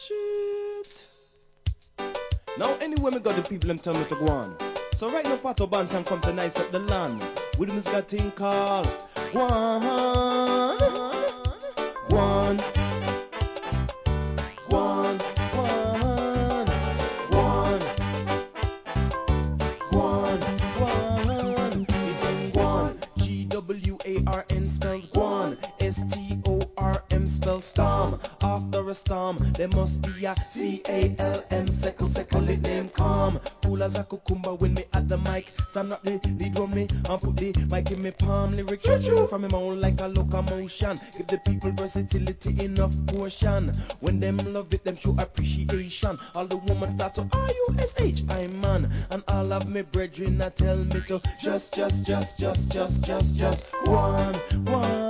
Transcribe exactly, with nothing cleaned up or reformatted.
Shit. Now anyway me got the people them tell me to go on. So right now Pato Bantan come to nice up the land. With him is got thing called Guan. Guan. Guan. Guan. Guan. Guan. Guan. It been Guan. G W A R N spells Guan. S T O R M spells storm. After a storm, there must be a C A L M. Seckle, seckle, it name calm. Cool as a cucumber when me at the mic. Stand up the lead on me and put the mic in me palm. Lyric choo from me mouth like a locomotion. Give the people versatility enough portion. When them love it, them show appreciation. All the women start to R U S H, I'm man. And all of me brethren a tell me to just, just, just, just, just, just, just one, one.